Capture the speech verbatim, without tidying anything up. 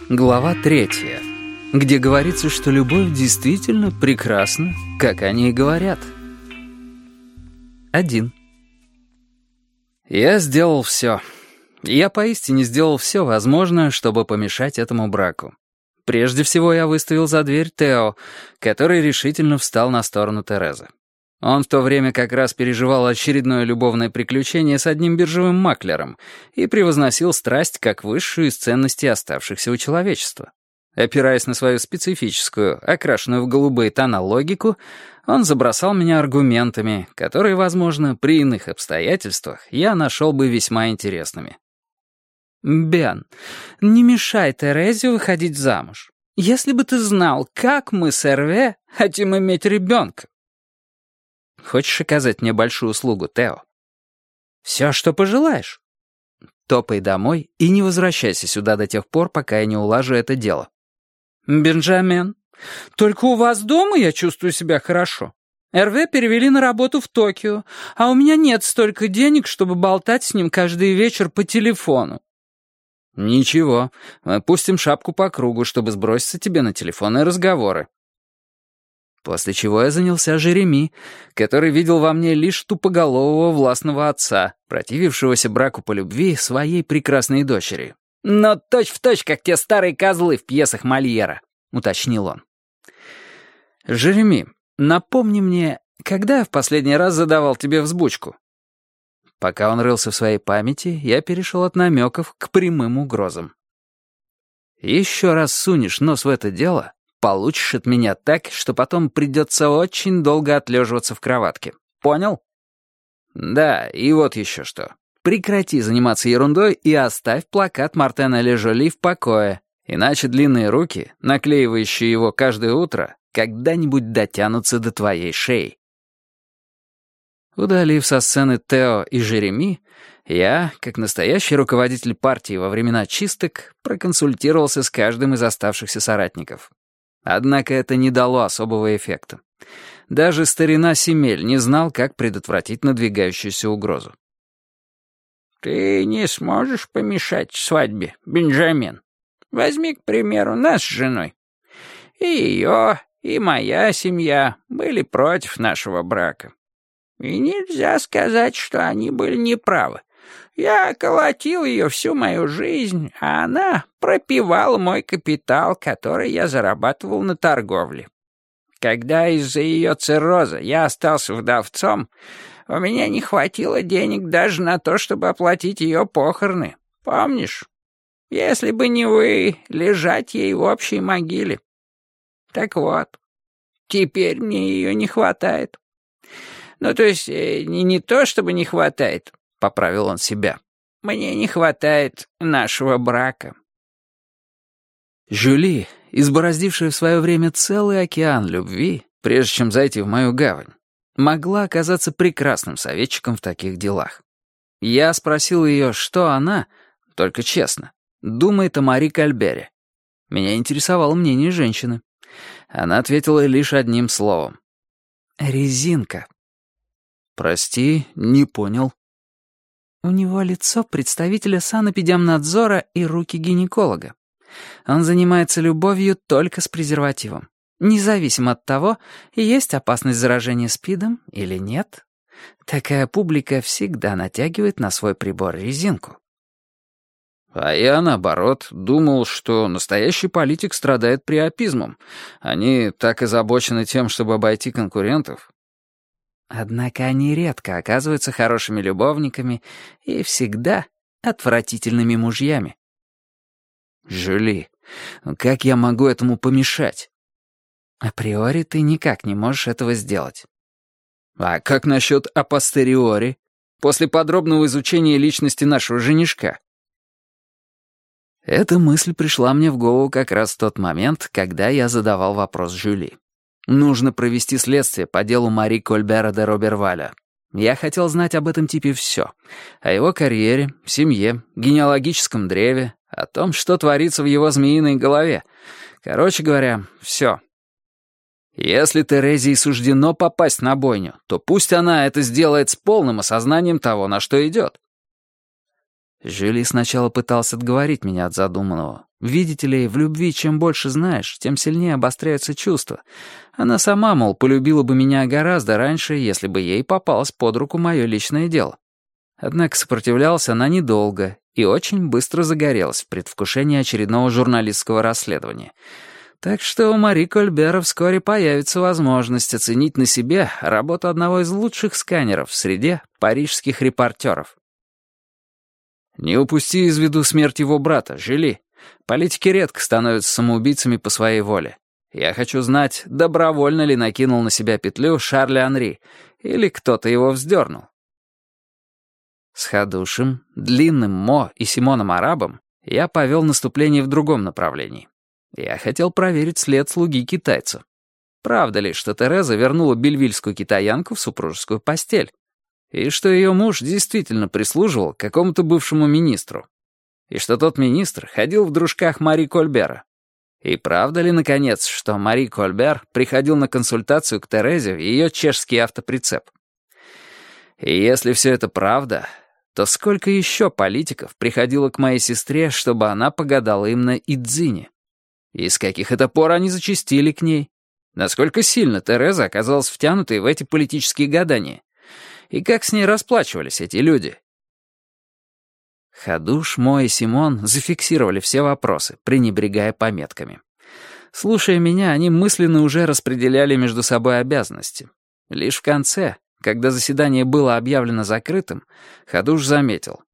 Глава третья, где говорится, что любовь действительно прекрасна, как они и говорят. Один. Я сделал все. Я поистине сделал все возможное, чтобы помешать этому браку. Прежде всего я выставил за дверь Тео, который решительно встал на сторону Терезы. Он в то время как раз переживал очередное любовное приключение с одним биржевым маклером и превозносил страсть как высшую из ценностей оставшихся у человечества. Опираясь на свою специфическую, окрашенную в голубые тона логику, он забросал меня аргументами, которые, возможно, при иных обстоятельствах я нашел бы весьма интересными. «Бен, не мешай Терезе выходить замуж. Если бы ты знал, как мы с Эрве хотим иметь ребенка». «Хочешь оказать мне большую услугу, Тео?» «Все, что пожелаешь». «Топай домой и не возвращайся сюда до тех пор, пока я не улажу это дело». «Бенджамен, только у вас дома я чувствую себя хорошо. Эрве перевели на работу в Токио, а у меня нет столько денег, чтобы болтать с ним каждый вечер по телефону». «Ничего, мы пустим шапку по кругу, чтобы сброситься тебе на телефонные разговоры». После чего я занялся Жереми, который видел во мне лишь тупоголового властного отца, противившегося браку по любви своей прекрасной дочери. «Но точь-в-точь, как те старые козлы в пьесах Мольера», — уточнил он. «Жереми, напомни мне, когда я в последний раз задавал тебе взбучку?» Пока он рылся в своей памяти, я перешел от намеков к прямым угрозам. «Еще раз сунешь нос в это дело, получишь от меня так, что потом придется очень долго отлеживаться в кроватке. Понял?» «Да, и вот еще что. Прекрати заниматься ерундой и оставь плакат Мартена Ле Жоли в покое, иначе длинные руки, наклеивающие его каждое утро, когда-нибудь дотянутся до твоей шеи». Удалив со сцены Тео и Жереми, я, как настоящий руководитель партии во времена чисток, проконсультировался с каждым из оставшихся соратников. Однако это не дало особого эффекта. Даже старина Семель не знал, как предотвратить надвигающуюся угрозу. «Ты не сможешь помешать свадьбе, Бенджамин. Возьми, к примеру, нас с женой. И ее, и моя семья были против нашего брака. И нельзя сказать, что они были неправы. Я колотил ее всю мою жизнь, а она пропивала мой капитал, который я зарабатывал на торговле. Когда из-за ее цирроза я остался вдовцом, у меня не хватило денег даже на то, чтобы оплатить ее похороны. Помнишь? Если бы не вы, лежать ей в общей могиле. Так вот, теперь мне ее не хватает. Ну, то есть, не, не то, чтобы не хватает, — поправил он себя. Мне не хватает нашего брака». Жюли, избороздившая в свое время целый океан любви, прежде чем зайти в мою гавань, могла оказаться прекрасным советчиком в таких делах. Я спросил ее, что она, только честно, думает о Мари Кальбере. Меня интересовало мнение женщины. Она ответила лишь одним словом. «Резинка». «Прости, не понял». «У него лицо представителя санэпидемнадзора и руки гинеколога. Он занимается любовью только с презервативом. Независимо от того, есть опасность заражения СПИДом или нет. Такая публика всегда натягивает на свой прибор резинку». А я, наоборот, думал, что настоящий политик страдает приопизмом. Они так озабочены тем, чтобы обойти конкурентов. Однако они редко оказываются хорошими любовниками и всегда отвратительными мужьями. «Жюли, как я могу этому помешать?» «Априори ты никак не можешь этого сделать». «А как насчет апостериори, после подробного изучения личности нашего женишка?» Эта мысль пришла мне в голову как раз в тот момент, когда я задавал вопрос Жюли. Нужно провести следствие по делу Мари Кольбера де Роберваля. Я хотел знать об этом типе все. О его карьере, семье, генеалогическом древе, о том, что творится в его змеиной голове. Короче говоря, все. Если Терезе и суждено попасть на бойню, то пусть она это сделает с полным осознанием того, на что идет. Жюли сначала пытался отговорить меня от задуманного. Видите ли, в любви чем больше знаешь, тем сильнее обостряются чувства. Она сама, мол, полюбила бы меня гораздо раньше, если бы ей попалось под руку мое личное дело. Однако сопротивлялась она недолго и очень быстро загорелась в предвкушении очередного журналистского расследования. Так что у Мари Кольбера вскоре появится возможность оценить на себе работу одного из лучших сканеров в среде парижских репортеров. Не упусти из виду смерть его брата, Жюли. Политики редко становятся самоубийцами по своей воле. Я хочу знать, добровольно ли накинул на себя петлю Шарль Анри, или кто-то его вздернул. С Хадушем, Длинным Мо и Симоном Арабом я повел наступление в другом направлении. Я хотел проверить след слуги китайца. Правда ли, что Тереза вернула бельвильскую китаянку в супружескую постель? И что ее муж действительно прислуживал какому-то бывшему министру? И что тот министр ходил в дружках Мари Кольбера? И правда ли, наконец, что Мари Кольбер приходил на консультацию к Терезе в ее чешский автоприцеп? И если все это правда, то сколько еще политиков приходило к моей сестре, чтобы она погадала им на Идзине? И с каких это пор они зачастили к ней? Насколько сильно Тереза оказалась втянутой в эти политические гадания? И как с ней расплачивались эти люди? Хадуш, Мо и Симон зафиксировали все вопросы, пренебрегая пометками. Слушая меня, они мысленно уже распределяли между собой обязанности. Лишь в конце, когда заседание было объявлено закрытым, Хадуш заметил.